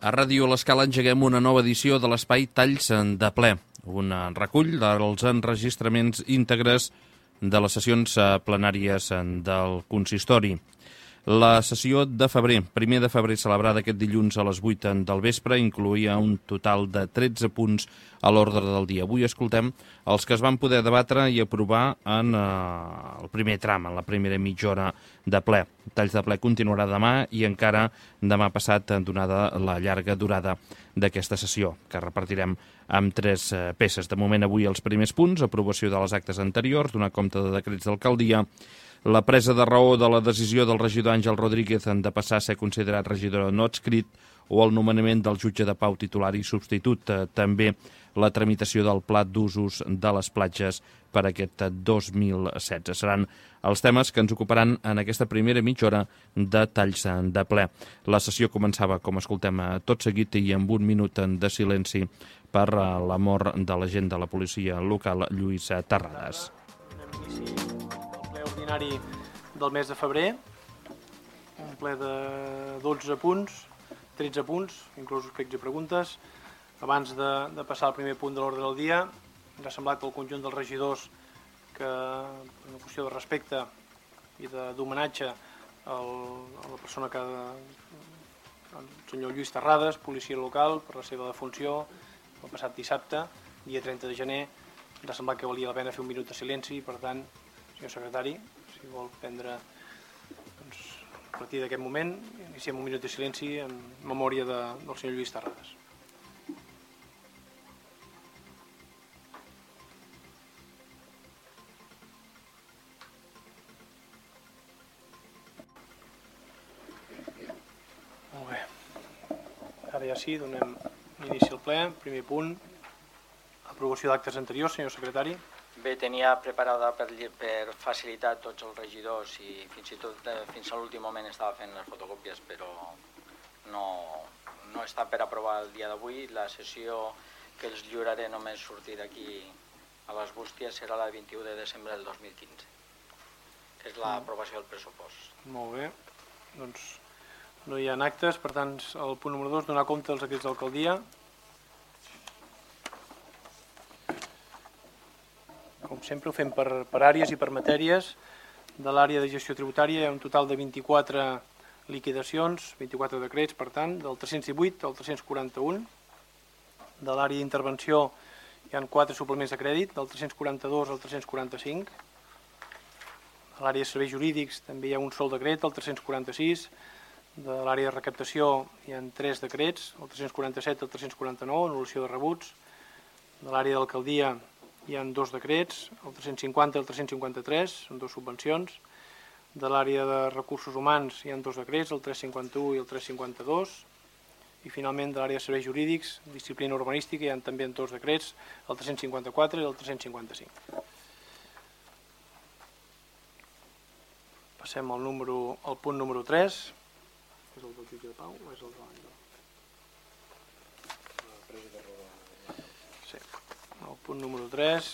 A Ràdio L'Escala engeguem una nova edició de l'espai Talls de ple, un recull dels enregistraments íntegres de les sessions plenàries del consistori. La sessió de febrer, 1 de febrer, celebrada aquest dilluns a les 8 del vespre, incloïa un total de 13 punts a l'ordre del dia. Avui escoltem els que es van poder debatre i aprovar en el primer tram, en la primera mitja hora de ple. Talls de ple continuarà demà i encara demà passat, donada la llarga durada d'aquesta sessió, que repartirem amb 3 peces. De moment, avui els primers punts: aprovació de les actes anteriors, donar compte de decrets d'alcaldia, la presa de raó de la decisió del regidor Àngel Rodríguez de passar a ser considerat regidor no adscrit o el nomenament del jutge de pau titular i substitut. També la tramitació del pla d'usos de les platges per aquest 2016. Seran els temes que ens ocuparan en aquesta primera mitja hora de Talls de ple. La sessió començava, com escoltem, tot seguit i amb un minut de silenci per la mort de l'agent de la policia local, Lluís Terrades. Del mes de febrer, un ple de 12 punts, 13 punts, inclús explics i preguntes. Abans de passar al primer punt de l'ordre del dia, ens ha semblat al conjunt dels regidors que, per una qüestió de respecte i d'homenatge a la persona que el senyor Lluís Terrades, policia local, per la seva defunció el passat dissabte, dia 30 de gener, ens ha semblat que valia la pena fer un minut de silenci. Per tant, senyor secretari, si vol prendre a partir d'aquest moment, iniciem un minut de silenci en memòria del senyor Lluís Terrades. Molt bé. Ara ja sí, donem inici al ple. Primer punt, aprovació d'actes anteriors, senyor secretari. Bé, tenia preparada per facilitar tots els regidors i fins i tot fins a l'últim moment estava fent les fotocòpies, però no està per aprovar el dia d'avui. La sessió que els lliuraré només sortir d'aquí a les bústies serà la 21 de desembre del 2015, que és l'aprovació del pressupost. Molt bé, doncs no hi ha actes, per tant el punt número 2, donar compte dels decrets d'alcaldia. Com sempre ho fem per àrees i per matèries. De l'àrea de gestió tributària hi ha un total de 24 liquidacions, 24 decrets, per tant, del 318 al 341. De l'àrea d'intervenció hi ha 4 suplements de crèdit, del 342 al 345. A l'àrea de serveis jurídics també hi ha un sol decret, el 346. De l'àrea de recaptació hi ha 3 decrets, el 347 i el 349, anul·lació de rebuts. De l'àrea d'alcaldia hi ha 2 decrets, el 350 i el 353, són 2 subvencions. De l'àrea de recursos humans hi ha 2 decrets, el 351 i el 352. I finalment de l'àrea de serveis jurídics, disciplina urbanística, hi ha també 2 decrets, el 354 i el 355. Passem al punt número 3. És el del jutge de pau o és el de l'Àngel? Sí. El punt número 3.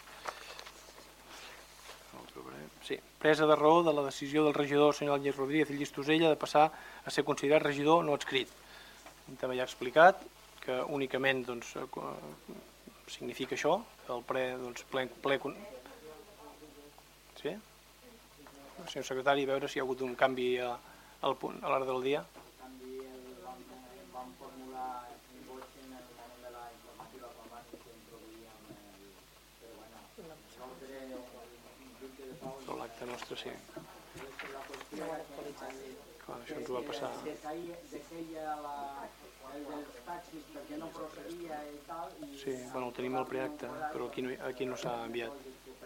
Sí. Presa de raó de la decisió del regidor senyor Àngel Rodríguez i Llistosella de passar a ser considerat regidor no adscrit. També ja ha explicat que únicament significa això, el ple... Sí? Senyor secretari, a veure si hi ha hagut un canvi a l'hora del dia. L'acte nostre, sí. Clar, això ens ho va passar. Sí, bueno, ho tenim al preacte, però aquí no s'ha enviat.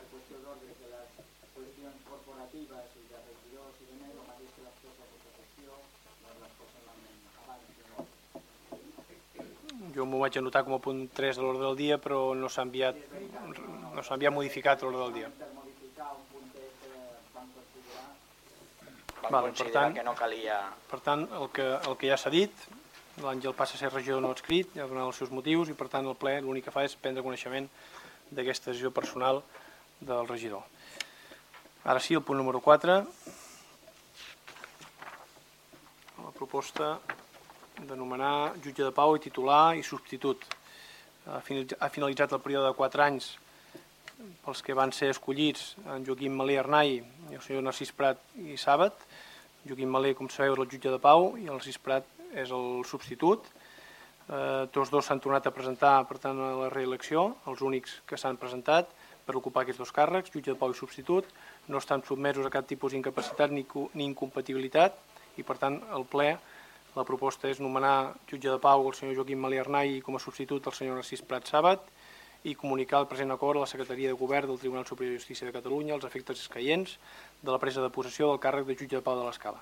Jo m'ho vaig anotar com a punt 3 de l'ordre del dia, però no s'ha enviat modificat l'ordre del dia. Vam considerar que no calia... Per tant, el que ja s'ha dit, l'Àngel passa a ser regidor no adscrit, ja ha donat els seus motius i per tant el ple l'únic que fa és prendre coneixement d'aquesta decisió personal del regidor. Ara sí, el punt número 4. La proposta de nomenar jutge de pau i titular i substitut. Ha finalitzat el període de 4 anys pels que van ser escollits en Joaquim Malé Arnai i el senyor Narcís Prat i Sàbat. Joaquim Malé, com sabeu, és el jutge de pau i el Narcís Prat és el substitut. Tots dos s'han tornat a presentar, per tant, a la reelecció, els únics que s'han presentat per ocupar aquests dos càrrecs, jutge de pau i substitut. No estan sotmesos a cap tipus d'incapacitat ni incompatibilitat i, per tant, el ple, la proposta és nomenar jutge de pau el senyor Joaquim Malé Arnai i com a substitut el senyor Narcís Prat Sàbat i comunicar el present acord a la Secretaria de Govern del Tribunal Superior de Justícia de Catalunya els efectes escaients de la presa de possessió del càrrec de jutge de pau de l'Escala.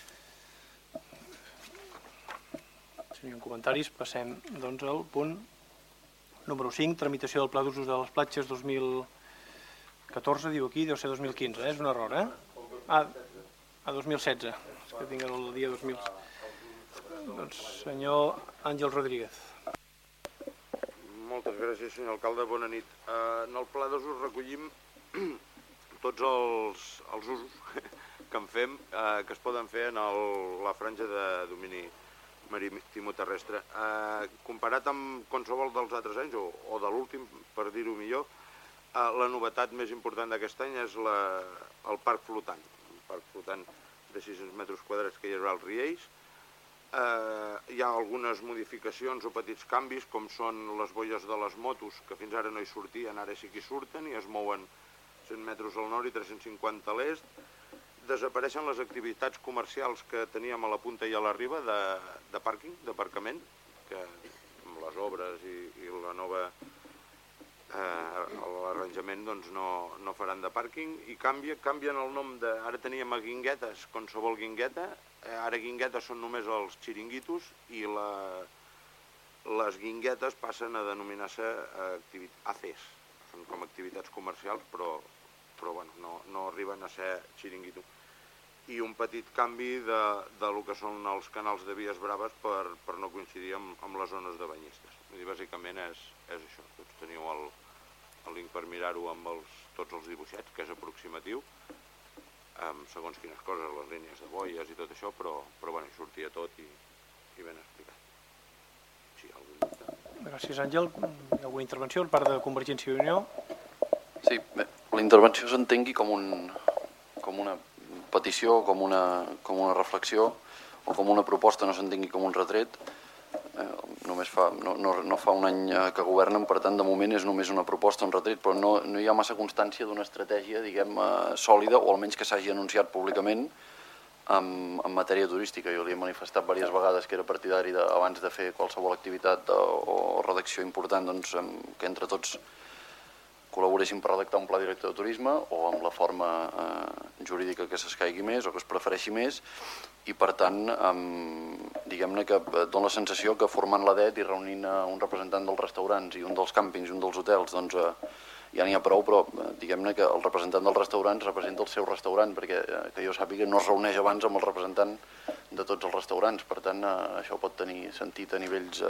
Si no hi ha comentaris, passem doncs al punt número 5, tramitació del Pla d'Usos de les Platges 2014, diu aquí, deu ser 2015, és un error, a 2016, és que tinc el dia 2000. Doncs senyor Àngel Rodríguez. Moltes gràcies, senyor alcalde, bona nit. En el Pla d'Usos recollim tots els usos que en fem, que es poden fer en la franja de domini maritimo-terrestre. Comparat amb qualsevol dels altres anys, o de l'últim, per dir-ho millor, la novetat més important d'aquest any és el parc flotant. Un parc flotant de 600 metres quadrats que hi haurà als Riells. Hi ha algunes modificacions o petits canvis, com són les boies de les motos, que fins ara no hi sortien, ara sí que hi surten i es mouen 100 metres al nord i 350 a l'est. Desapareixen les activitats comercials que teníem a la punta i a la riba de pàrquing, d'aparcament, que amb les obres i la nova l'arranjament doncs no faran de pàrquing i canvien el nom de... Ara teníem a guinguetes, qualsevol guingueta, ara guinguetes són només els xiringuitos i les guinguetes passen a denominar-se ACs, són com activitats comercials però bueno, no arriben a ser xiringuito. I un petit canvi de lo que són els canals de vies braves per no coincidir amb les zones de banyistes. Bàsicament és això. Tots teniu el link per mirar-ho amb tots els dibuixets, que és aproximatiu, segons quines coses, les línies de boies i tot això, però bueno, hi sortia tot i ben explicat. Sí, algun dubte? Gràcies, Àngel. Hi ha alguna intervenció per part de Convergència i Unió? Sí, bé, la intervenció s'entengui com una petició, com una reflexió o com una proposta, no s'entengui com un retret. No fa un any que governen, per tant, de moment és només una proposta, un retret, però no hi ha massa constància d'una estratègia, diguem, sòlida, o almenys que s'hagi anunciat públicament en matèria turística. Jo li he manifestat diverses vegades que era partidari abans de fer qualsevol activitat o redacció important, doncs, que entre tots col·laboréssim per redactar un pla director de turisme o amb la forma jurídica que s'escaigui més o que es prefereixi més i per tant diguem-ne que dona la sensació que formant la DET i reunint un representant dels restaurants i un dels càmpings i un dels hotels doncs ja n'hi ha prou, però diguem-ne que el representant dels restaurants representa el seu restaurant perquè que jo sàpiga no es reuneix abans amb el representant de tots els restaurants, per tant això pot tenir sentit a nivells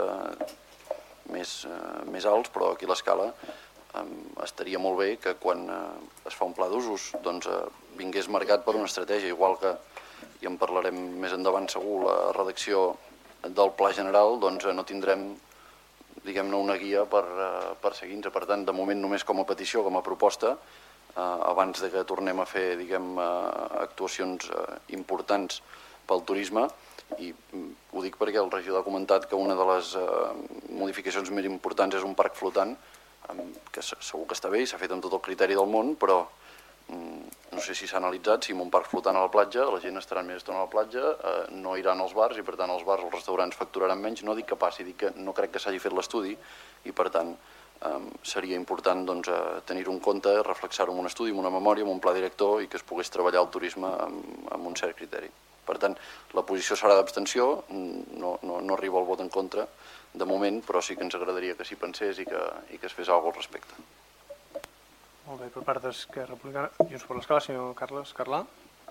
més alts, però aquí a l'escala estaria molt bé que quan es fa un pla d'usos vingués marcat per una estratègia, igual que, i en parlarem més endavant segur, la redacció del pla general, doncs no tindrem diguem-ne una guia per seguir-nos. Per tant, de moment només com a petició, com a proposta, abans de que tornem a fer actuacions importants pel turisme, i ho dic perquè el regidor ha comentat que una de les modificacions més importants és un parc flotant, que segur que està bé i s'ha fet amb tot el criteri del món, però no sé si s'ha analitzat, si amb un parc flotant a la platja, la gent estarà més estona a la platja, no iran als bars i per tant els bars o els restaurants facturaran menys. No dic que passi, dic que no crec que s'hagi fet l'estudi i per tant seria important tenir-ho en compte, reflexar-ho en un estudi, en una memòria, en un pla director i que es pogués treballar el turisme amb un cert criteri. Per tant, la posició serà d'abstenció, no arriba al vot en contra de moment, però sí que ens agradaria que s'hi pensés i que es fes alguna cosa al respecte. Molt bé, per part d'Esquerra Republicana, Junts per l'Escala, senyor Carles Carlà.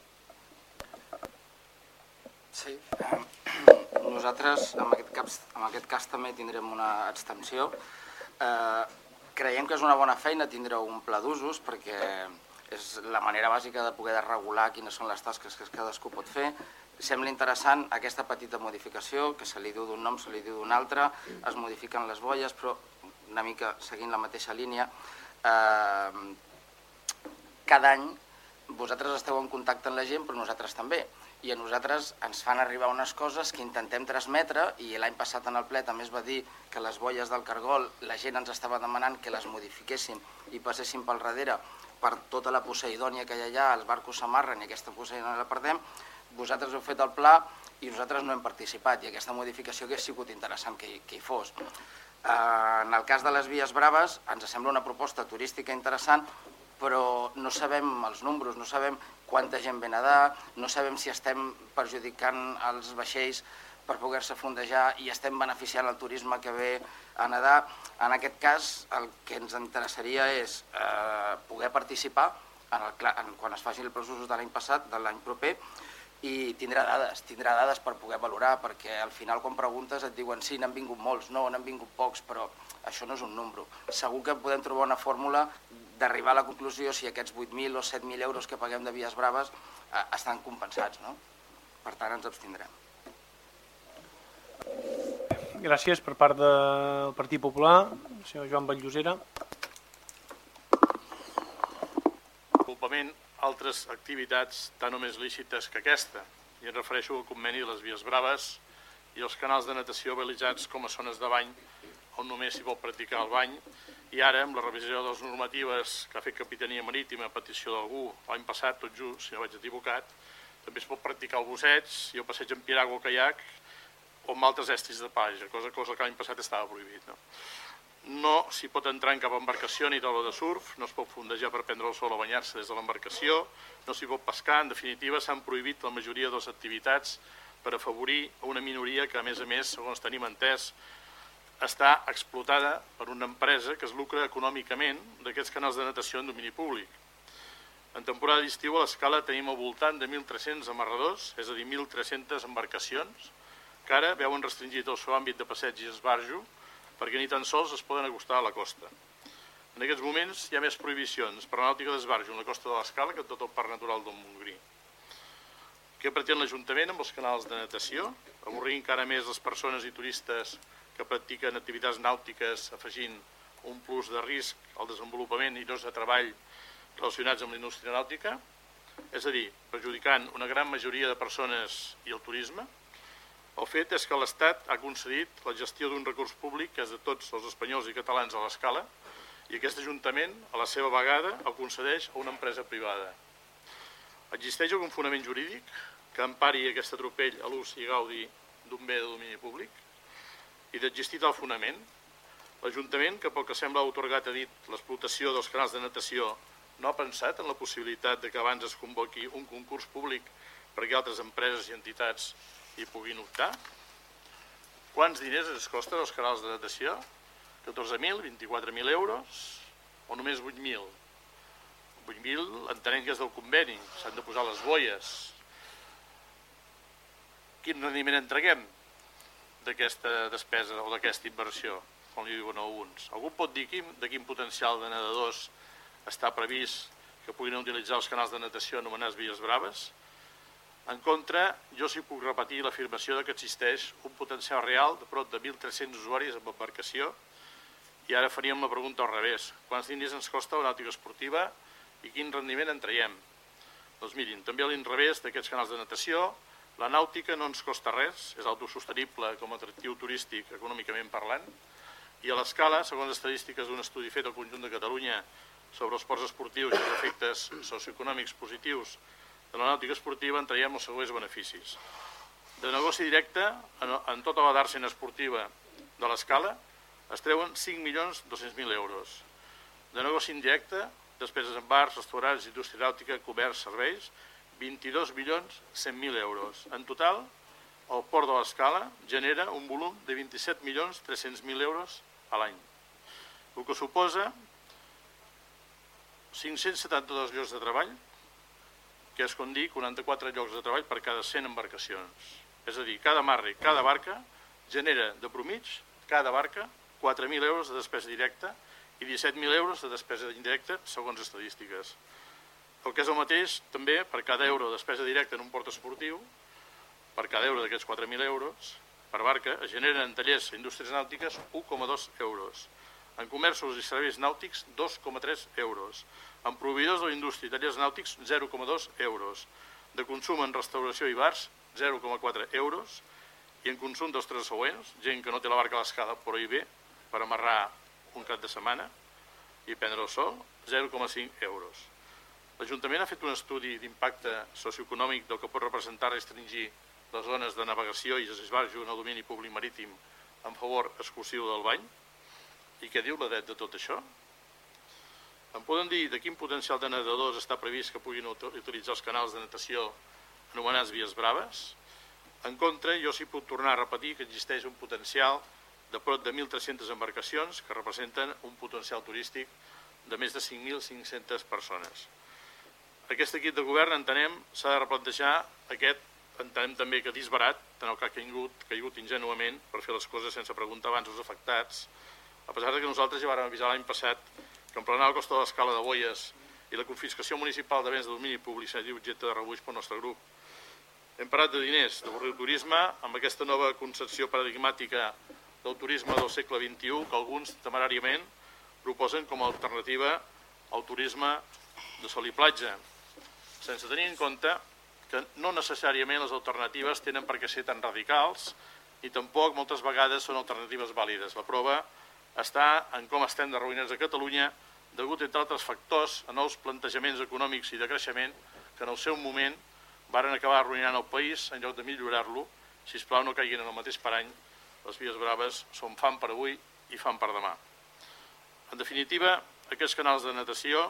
Sí, nosaltres en aquest cas també tindrem una abstenció. Creiem que és una bona feina tindre un pla d'usos perquè és la manera bàsica de poder regular quines són les tasques que cadascú pot fer. sembla interessant aquesta petita modificació, que se li diu d'un nom, se li diu d'un altre, es modifiquen les boies, però una mica seguint la mateixa línia. Cada any vosaltres esteu en contacte amb la gent, però nosaltres també. I a nosaltres ens fan arribar unes coses que intentem transmetre, i l'any passat en el ple també es va dir que les boies del Cargol, la gent ens estava demanant que les modifiquéssim i passéssim pel darrere per tota la Poseidònia que hi ha allà, els barcos s'amarren i aquesta Poseidònia la perdem. Vosaltres heu fet el pla i nosaltres no hem participat, i aquesta modificació hauria sigut interessant que hi fos. En el cas de les Vies Braves ens sembla una proposta turística interessant, però no sabem els números, no sabem quanta gent ve a nedar, no sabem si estem perjudicant els vaixells per poder-se fondejar i estem beneficiant el turisme que ve a nedar. En aquest cas, el que ens interessaria és poder participar quan es facin els processos de l'any passat, de l'any proper, i tindrà dades per poder valorar, perquè al final quan preguntes et diuen sí, n'han vingut molts, no, n'han vingut pocs, però això no és un número. Segur que podem trobar una fórmula d'arribar a la conclusió si aquests 8.000 o 7.000 euros que paguem de Vies Braves estan compensats, no? Per tant, ens abstindrem. Gràcies per part del Partit Popular, el senyor Joan Batllosera. Culpament altres activitats tan o més lícites que aquesta, i em refereixo al conveni de les Vies Braves i els canals de natació habilitats com a zones de bany on només s'hi pot practicar el bany, i ara amb la revisió de les normatives que ha fet Capitania Marítima a petició d'algú l'any passat, tot just, si no vaig equivocat, també es pot practicar el busseig i el passeig en piragua o caiac o amb altres estris de platja, cosa que l'any passat estava prohibit. No s'hi pot entrar en cap embarcació ni taula de surf, no es pot fondejar per prendre el sol o banyar-se des de l'embarcació, no s'hi pot pescar, en definitiva s'han prohibit la majoria de les activitats per afavorir una minoria que a més, segons tenim entès, està explotada per una empresa que es lucra econòmicament d'aquests canals de natació en domini públic. En temporada d'estiu a l'escala tenim al voltant de 1.300 amarradors, és a dir, 1.300 embarcacions, que ara veuen restringit el seu àmbit de passeig i esbarjo perquè ni tan sols es poden acostar a la costa. En aquests moments hi ha més prohibicions per la nàutica d'esbarjo en la costa de l'Escala que en tot el parc natural del Montgrí. Què pretén l'Ajuntament amb els canals de natació? Avorrir encara més les persones i turistes que practiquen activitats nàutiques afegint un plus de risc al desenvolupament i llocs de treball relacionats amb la indústria nàutica? És a dir, perjudicant una gran majoria de persones i el turisme? El fet és que l'Estat ha concedit la gestió d'un recurs públic que és de tots els espanyols i catalans a l'escala i aquest Ajuntament, a la seva vegada, el concedeix a una empresa privada. Existeix algun fonament jurídic que empari aquest atropell a l'ús i gaudi d'un bé de domini públic? I d'existir tal fonament, l'Ajuntament, que pel que sembla ha atorgat a dit l'explotació dels canals de natació, no ha pensat en la possibilitat que abans es convoqui un concurs públic perquè altres empreses i entitats hi puguin optar? Quants diners es costen els canals de natació? 14.000, 24.000 euros o només 8.000? 8.000 entenem que és del conveni, s'han de posar les boies. Quin rendiment entreguem d'aquesta despesa o d'aquesta inversió, com li diuen alguns? Algú pot dir de quin potencial de nedadors està previst que puguin utilitzar els canals de natació anomenats Vies Braves? En contra, jo sí puc repetir l'afirmació que existeix un potencial real de prop de 1.300 usuaris amb embarcació i ara faríem la pregunta al revés. Quants diners ens costa una nàutica esportiva i quin rendiment en traiem? Doncs mirin, també a l'inrevés d'aquests canals de natació, la nàutica no ens costa res, és autosostenible com a atractiu turístic econòmicament parlant, i a l'escala, segons estadístiques d'un estudi fet al conjunt de Catalunya sobre els ports esportius i els efectes socioeconòmics positius de la nàutica esportiva, en traiem els següents beneficis. De negoci directe, en tota la dàrsena esportiva de l'escala, es treuen 5.200.000 euros. De negoci indirecte, despeses en bars, restaurants, indústria nàutica, comerç, serveis, 22.100.000 euros. En total, el port de l'escala genera un volum de 27.300.000 euros a l'any, el que suposa 572 llocs de treball, que és com dir 44 llocs de treball per cada 100 embarcacions. És a dir, cada marre, cada barca genera de promig, cada barca, 4.000 euros de despesa directa i 17.000 euros de despesa indirecta segons estadístiques. El que és el mateix també per cada euro de despesa directa en un port esportiu, per cada euro d'aquests 4.000 euros per barca es generen en tallers i indústries nàutiques 1,2 euros, en comerços i serveis nàutics 2,3 euros, en proveïdors de la indústria i tallers nàutics 0,2 euros, de consum en restauració i bars 0,4 euros i en consum dels tres següents, gent que no té la barca a l'escala però hi ve per amarrar un cap de setmana i prendre el sol, 0,5 euros. L'Ajuntament ha fet un estudi d'impacte socioeconòmic del que pot representar restringir les zones de navegació i esbarjo en el domini públic marítim en favor exclusiu del bany. I què diu la DET de tot això? Em poden dir de quin potencial de nedadors està previst que puguin utilitzar els canals de natació anomenats vies braves? En contra, jo sí puc tornar a repetir que existeix un potencial de prop de 1.300 embarcacions que representen un potencial turístic de més de 5.500 persones. Aquest equip de govern, entenem, s'ha de replantejar aquest, entenem també que disbarat, en el que ha caigut ingenuament per fer les coses sense preguntar abans als afectats, a pesar que nosaltres ja vam avisar l'any passat que emplenar el cost de l'escala de boies i la confiscació municipal de béns de domini públic seria objecte de rebuig pel nostre grup. Hem parlat de diners, d'avorrir el turisme, amb aquesta nova concepció paradigmàtica del turisme del segle XXI que alguns temeràriament proposen com a alternativa al turisme de sol i platja, sense tenir en compte que no necessàriament les alternatives tenen per què ser tan radicals i tampoc moltes vegades són alternatives vàlides. La prova està en com estem de ruïnes a Catalunya degut, entre altres factors, a nous plantejaments econòmics i de creixement que en el seu moment varen acabar arruïnant el país en lloc de millorar-lo. Sisplau, no caiguin en el mateix parany. Les vies braves són fam per avui i fam per demà. En definitiva, aquests canals de natació,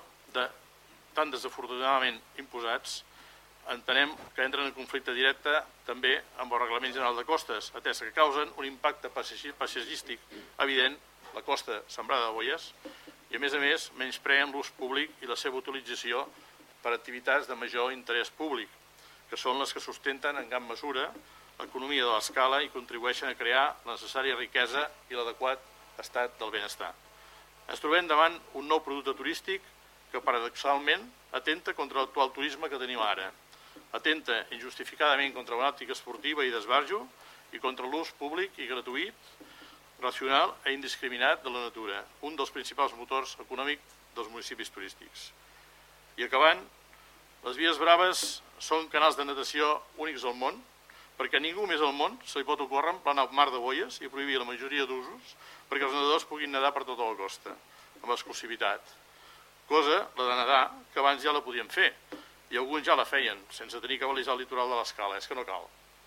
tan desafortunadament imposats, entenem que entren en conflicte directe també amb el Reglament General de Costes, atès que causen un impacte paisatgístic evident, la costa sembrada de boies, i a més, menyspreen l'ús públic i la seva utilització per activitats de major interès públic, que són les que sustenten en gran mesura l'economia de l'escala i contribueixen a crear la necessària riquesa i l'adequat estat del benestar. Ens trobem davant un nou producte turístic que paradoxalment atenta contra l'actual turisme que tenim ara. Atenta injustificadament contra la nàutica esportiva i d'esbarjo i contra l'ús públic i gratuït, racional i indiscriminat de la natura, un dels principals motors econòmics dels municipis turístics. I acabant, les vies braves són canals de natació únics al món, perquè a ningú més al món se li pot ocórrer emplenar el mar de boies i prohibir la majoria d'usos perquè els nedadors puguin nedar per tota la costa, amb exclusivitat. Cosa, la de nedar, que abans ja la podien fer, i alguns ja la feien, sense tenir que balisar el litoral de l'escala, és que no cal.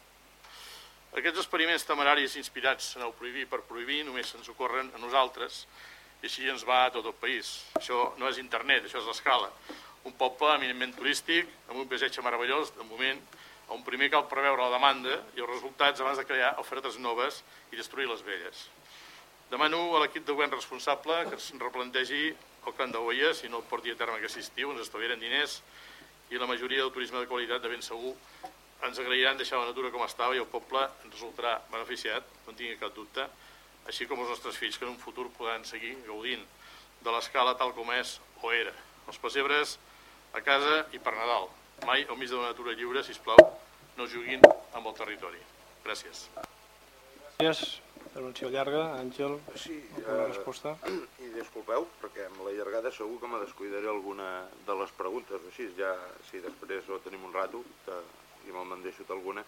Aquests experiments temeraris inspirats en el prohibir per prohibir només ens ocorren a nosaltres, i així ens va a tot el país. Això no és internet, això és l'escala. Un poble eminentment turístic, amb un paisatge meravellós, de moment, on primer cal preveure la demanda i els resultats abans de crear ofertes noves i destruir les velles. Demano a l'equip de govern responsable que es replantegi el camp de boies i no el porti a terme aquest estiu, ens estalviarem diners i la majoria del turisme de qualitat de ben segur ens agrairan deixar la natura com estava i el poble ens resultarà beneficiat, no en tingui cap dubte, així com els nostres fills que en un futur podran seguir gaudint de l'escala tal com és o era. Els pessebres a casa i per Nadal. Mai al mig de la natura lliure, sisplau, no juguin amb el territori. Gràcies. Gràcies. Intervenció llarga. Àngel, alguna resposta? I disculpeu, perquè amb la llargada segur que me descuidaré alguna de les preguntes, o així, ja, si després ho tenim un rato i me'n deixo alguna,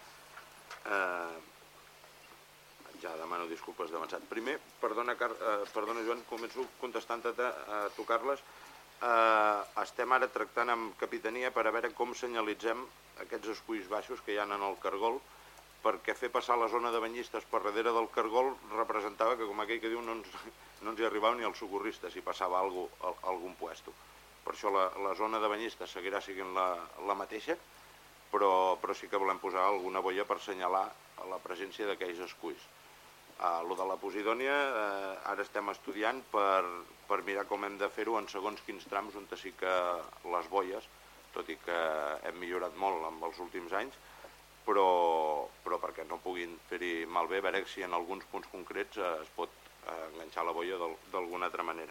ja demano disculpes d'avançat. Primer, perdona Joan, començo contestant-te a tocar-les. Estem ara tractant amb Capitania per a veure com senyalitzem aquests esculls baixos que hi ha en el cargol, perquè fer passar la zona de banyistes per darrere del cargol representava que, com aquell que diu, no ens hi arribava ni els socorristes si passava algun puesto. Per això la zona de banyistes seguirà sent la mateixa, però sí que volem posar alguna boia per assenyalar la presència d'aquells esculls. Lo de la Posidònia ara estem estudiant per mirar com hem de fer-ho en segons quins trams on sí que les boies, tot i que hem millorat molt en els últims anys, però perquè no puguin fer-hi malbé, a veure si en alguns punts concrets es pot enganxar la boia d'alguna altra manera.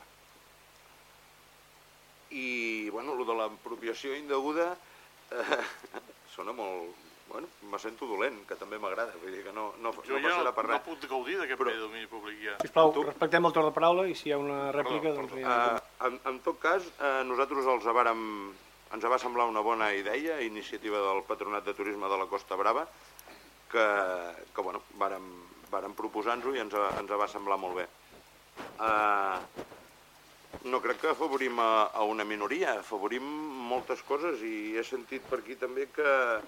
I, bueno, el de l'apropiació indeguda sona molt bueno, me sento dolent, que també m'agrada, vull dir que no Jo ja passarà per no res. puc gaudir d'aquest bé de domini públic ja. Sisplau, respectem el torn de paraula i si hi ha una rèplica, doncs... En tot cas, nosaltres ens va semblar una bona idea, iniciativa del Patronat de Turisme de la Costa Brava, que bueno, vàrem proposar-nos-ho i ens va semblar molt bé. No crec que afavorim a una minoria, afavorim moltes coses i he sentit per aquí també que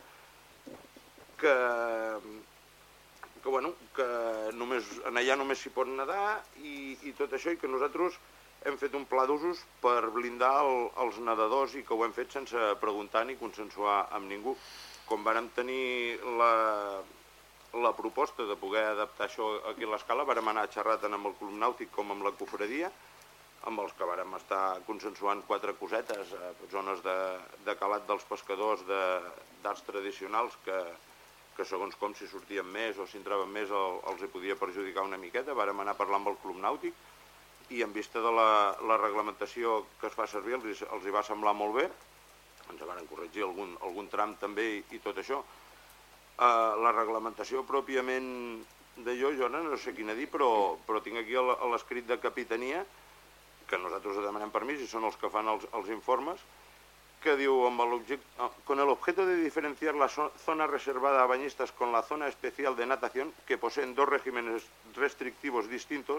allà només s'hi pot nedar i tot això, i que nosaltres hem fet un pla d'usos per blindar els nedadors i que ho hem fet sense preguntar ni consensuar amb ningú. Com vàrem tenir la proposta de poder adaptar això aquí a l'Escala, vàrem anar xerrar tant amb el Club Nàutic com amb la Cofradia, amb els que vàrem estar consensuant 4 cosetes, zones de calat dels pescadors d'arts tradicionals que segons com si sortien més o si entraven més els hi podia perjudicar una miqueta. Vàrem anar a parlar amb el Club Nàutic i en vista de la reglamentació que es fa servir els hi va semblar molt bé, ens van corregir algun tram també i tot això. La reglamentació pròpiament d'allò, jo no sé quina dir, però tinc aquí l'escrit de Capitania, que nosaltres demanem permís i són els que fan els informes, que diu, con el objeto de diferenciar la zona reservada a bañistas con la zona especial de natación, que poseen 2 regímenes restrictivos distintos,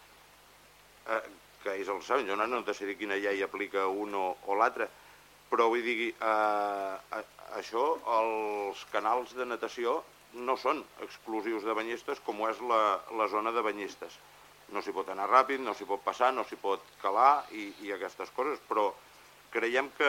que ells els saben, jo no sé dir quina llei aplica un o l'altre, però vull dir, això, els canals de natació no són exclusius de banyistes com ho és la zona de banyistes. No s'hi pot anar ràpid, no s'hi pot passar, no s'hi pot calar i aquestes coses, però creiem que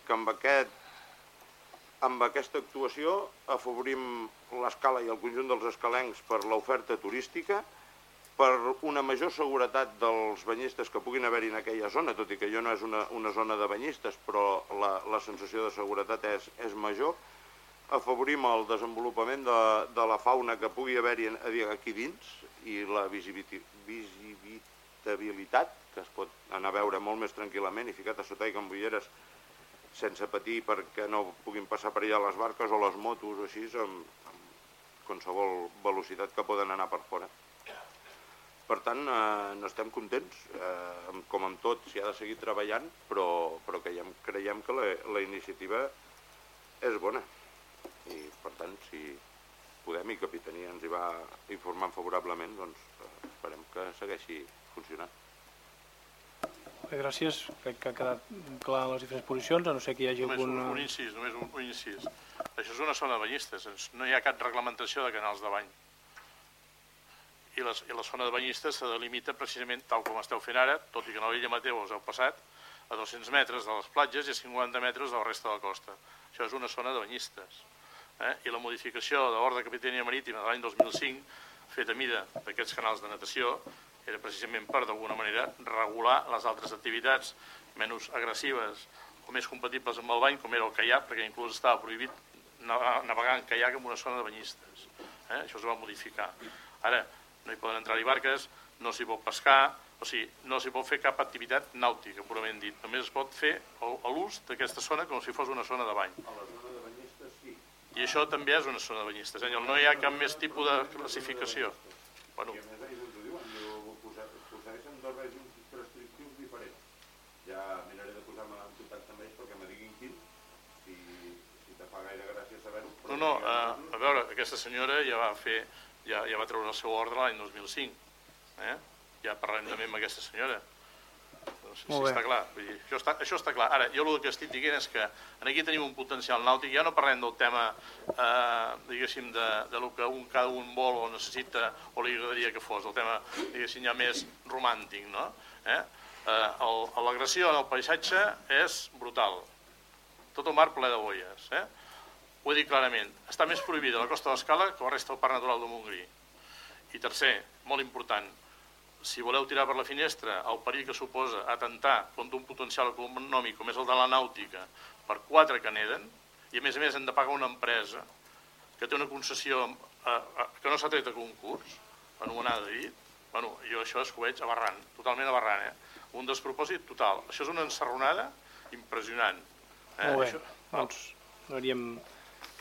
amb aquesta actuació afavorim l'Escala i el conjunt dels escalencs per l'oferta turística, per una major seguretat dels banyistes que puguin haver-hi en aquella zona, tot i que allò no és una zona de banyistes, però la sensació de seguretat és major. Afavorim el desenvolupament de la fauna que pugui haver-hi aquí dins i la visitabilitat, que es pot anar a veure molt més tranquil·lament i ficat a sota aigua amb ulleres sense patir perquè no puguin passar per allà les barques o les motos o així, amb qualsevol velocitat que poden anar per fora. Per tant, n'estem contents, com amb tot s'hi ha de seguir treballant, però creiem que la iniciativa és bona. I per tant, si podem i Capitania ens hi va informant favorablement, doncs esperem que segueixi funcionant. Bé, gràcies. Crec que ha quedat clar les diferents posicions, a no ser que hi hagi algun... Només un incís. Això és una zona de banyistes, no hi ha cap reglamentació de canals de bany. I la zona de banyistes se delimita precisament tal com esteu fent ara, tot i que a l'illa Mateu us heu passat, a 200 metres de les platges i a 50 metres de la resta de la costa. Això és una zona de banyistes. I la modificació de l'Ordre de Capitania Marítima de l'any 2005, feta a mida d'aquests canals de natació, era precisament per, d'alguna manera, regular les altres activitats menys agressives o més compatibles amb el bany, com era el caiac, perquè inclús estava prohibit navegar en caiac en una zona de banyistes. Això es va modificar. Ara, no hi poden entrar-hi barques, no s'hi pot pescar, o sigui, no s'hi pot fer cap activitat nàutica, purament dit. Només es pot fer l'ús d'aquesta zona com si fos una zona de bany. A la zona de banyistes, sí. I això també és una zona de banyistes. No hi ha cap més tipus de classificació. I a més, ells ens ho diuen, posarem 2 règims restrictius diferents. Ja miraré de posar-me en contacte amb ells perquè me diguin quin, si te fa gaire gràcia saber-ho. No, a veure, aquesta senyora ja va treure el seu ordre l'any 2005. Ja parlem també amb aquesta senyora. Si està clar. Això està clar. Ara, jo el que estic dient és que aquí tenim un potencial nàutic. Ja no parlem del tema, diguéssim, del que cada un vol o necessita o li agradaria que fos. El tema, diguéssim, ja més romàntic, no? L'agressió en el paisatge és brutal. Tot el mar ple de boies. Ho he dit clarament. Està més prohibida la Costa d'Escala que la resta del Parc Natural de Montgrí. I tercer, molt important, si voleu tirar per la finestra el perill que suposa atemptar contra un potencial econòmic com és el de la nàutica per 4 que neden, i a més hem de pagar una empresa que té una concessió que no s'ha tret a concurs, anomenada dit, jo això és que ho veig aberrant, totalment aberrant, un despropòsit total. Això és una ensarronada impressionant. Molt bé, doncs donaríem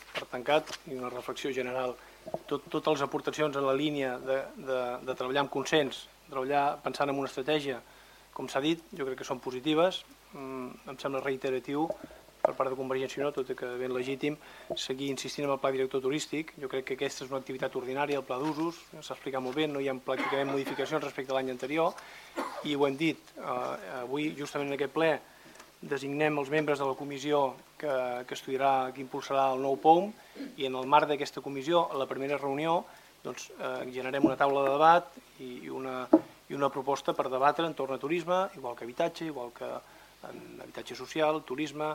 tancat i una reflexió general. Totes les aportacions en la línia de treballar amb consens, treballar pensant en una estratègia, com s'ha dit, jo crec que són positives. Em sembla reiteratiu per part de Convergència i Unió, tot i que ben legítim, seguir insistint en el pla director turístic. Jo crec que aquesta és una activitat ordinària, el pla d'usos, s'ha explicat molt bé, no hi ha pràcticament modificacions respecte a l'any anterior, i ho hem dit, avui justament en aquest ple designem els membres de la comissió que estudiarà, que impulsarà el nou POUM, i en el marc d'aquesta comissió, a la primera reunió, generarem una taula de debat i una proposta per debatre entorn a turisme, igual que habitatge, igual que habitatge social, turisme,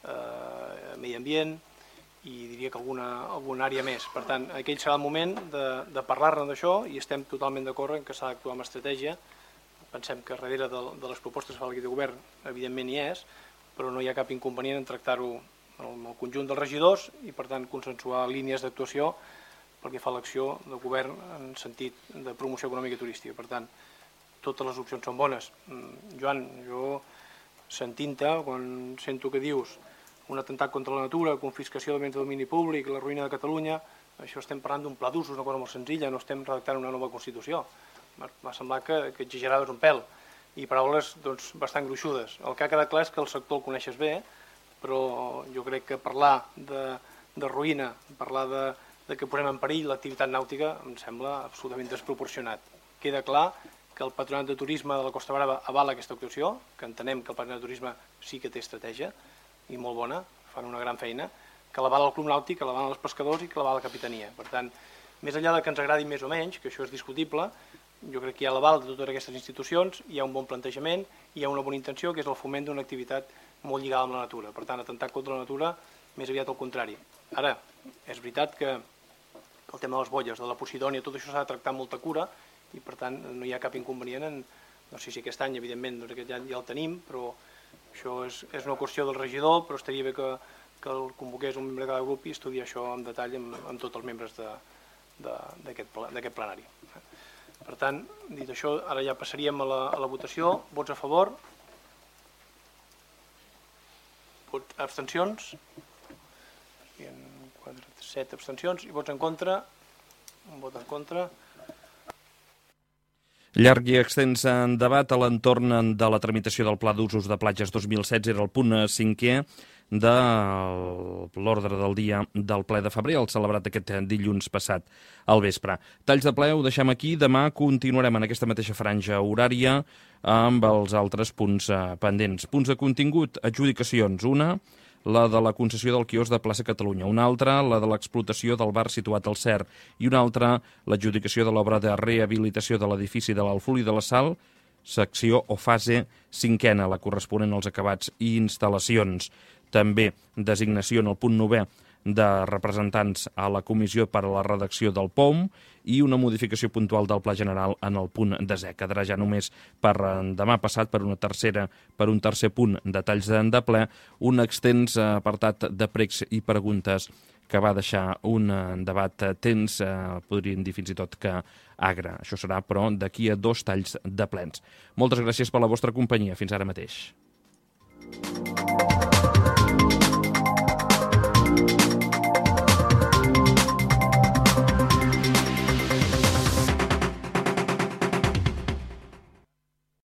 medi ambient i diria que alguna àrea més. Per tant, aquell serà el moment de parlar-ne d'això i estem totalment d'acord en que s'ha d'actuar amb estratègia. Pensem que darrere de les propostes que fa l'equip de govern evidentment hi és, però no hi ha cap inconvenient en tractar-ho amb el conjunt dels regidors i per tant consensuar línies d'actuació pel que fa a l'acció del govern en sentit de promoció econòmica i turística. Per tant, totes les opcions són bones. Joan, jo sentint-te, quan sento que dius un atemptat contra la natura, confiscació de béns de domini públic, la ruïna de Catalunya, això estem parlant d'un pla d'usos, una cosa molt senzilla, no estem redactant una nova Constitució. M'ha semblat que exageraves un pèl i paraules bastant gruixudes. El que ha quedat clar és que el sector el coneixes bé, però jo crec que parlar de ruïna, parlar de que posem en perill l'activitat nàutica em sembla absolutament desproporcionat. Queda clar que el Patronat de Turisme de la Costa Brava avala aquesta actuació, que entenem que el Patronat de Turisme sí que té estratègia i molt bona, fan una gran feina, que l'avala el Club Nàutic, que l'avala els pescadors i que l'avala la Capitania. Per tant, més enllà que ens agradi més o menys, que això és discutible, jo crec que hi ha l'aval de totes aquestes institucions, hi ha un bon plantejament, hi ha una bona intenció, que és el foment d'una activitat molt lligada amb la natura. Per tant, atemptat contra la natura, més aviat al contrari. Ara, és veritat que el tema de les bolles, de la Posidònia, tot això s'ha de tractar amb molta cura i, per tant, no hi ha cap inconvenient en, no sé si aquest any, evidentment, ja el tenim, però això és una qüestió del regidor, però estaria bé que el convoqués un membre de cada grup i estudiar això en detall amb tots els membres d'aquest plenari. Per tant, dit això, ara ja passaríem a la votació. Vots a favor? Abstencions? 7 abstencions. I vots en contra? Un vot en contra. Llarg i extens debat a l'entorn de la tramitació del Pla d'Usos de Platges 2016 era el punt 5è de l'ordre del dia del ple de febrer, el celebrat aquest dilluns passat al vespre. Talls de ple ho deixem aquí, demà continuarem en aquesta mateixa franja horària amb els altres punts pendents. Punts de contingut, adjudicacions, una, la de la concessió del quiosc de Plaça Catalunya, una altra, la de l'explotació del bar situat al CER, i una altra, l'adjudicació de l'obra de rehabilitació de l'edifici de l'Alful i de la Sal, secció o fase 5a, la corresponent als acabats i instal·lacions. També designació en el punt 9è de representants a la comissió per a la redacció del POUM i una modificació puntual del Pla General en el punt 10è. Quedarà ja només per demà passat, per un tercer punt de talls de ple, un extens apartat de pregs i preguntes que va deixar un debat tens, podríem dir fins i tot que agre. Això serà, però, d'aquí a 2 talls de plens. Moltes gràcies per la vostra companyia. Fins ara mateix.